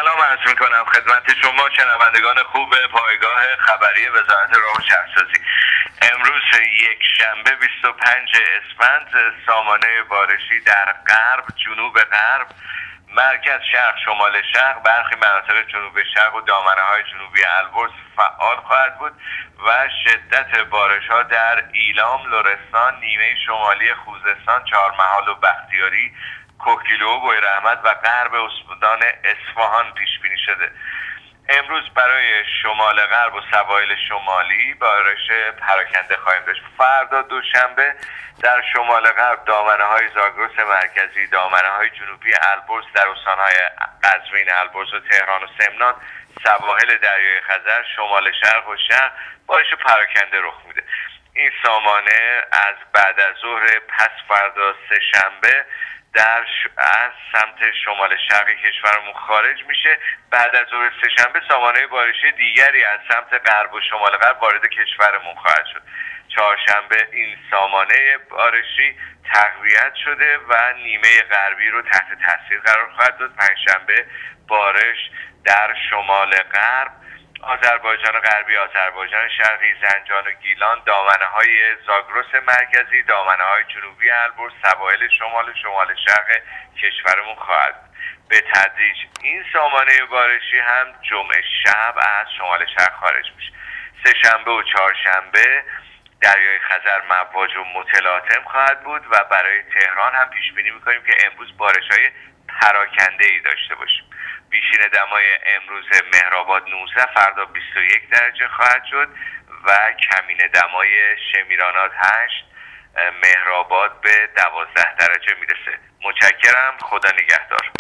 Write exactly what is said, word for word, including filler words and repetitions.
سلام عرض میکنم خدمت شما شنوندگان خوب پایگاه خبری وزارت راه و شهرسازی. امروز یک شنبه بیست و پنج اسفند سامانه بارشی در غرب، جنوب غرب، مرکز شرق، شمال شرق، برخی مناطق جنوب شرق و دامنه های جنوبی البرز فعال خواهد بود و شدت بارش ها در ایلام، لرستان، نیمه شمالی خوزستان، چهارمحال و بختیاری، کوکیلو و بویراحمد و غرب استان اصفهان پیش بینی شده. امروز برای شمال غرب و سواحل شمالی بارش پراکنده خواهیم داشت. فردا دوشنبه در شمال غرب، دامنه های زاگرس مرکزی، دامنه های جنوبی البرز در استانهای قزوین، البرز و تهران و سمنان، سواحل دریای خزر، شمال شرق و شرق بارش پراکنده رخ میده. این سامانه از بعد از ظهر پس فردا سه شنبه در ش... از سمت شمال شرقی کشورمون خارج میشه. بعد از ظهر سه شنبه سامانه بارشی دیگری از سمت غرب و شمال غرب وارد کشورمون خواهد شد. چهارشنبه این سامانه بارشی تقویت شده و نیمه غربی رو تحت تاثیر قرار خواهد داد. پنجشنبه بارش در شمال غرب، آذربایجان غربی، آذربایجان شرقی، زنجان و گیلان، دامنه های زاگرس مرکزی، دامنه های جنوبی البرز، سواحل شمال شمال شرق کشورمون خواهد. به تدریج این سامانه بارشی هم جمعه شب از شمال شرق خارج میشه. سه شنبه و چهارشنبه دریای خزر مواج و متلاطم خواهد بود و برای تهران هم پیش بینی میکنیم که امروز بارش‌های پراکنده ای داشته باشیم. بیشین دمای امروز مهرآباد نوزده، فردا بیست و یک درجه خواهد شد و کمین دمای شمیرانات هشت، مهرآباد به دوازده درجه میرسه. متشکرم، خدا نگهدار.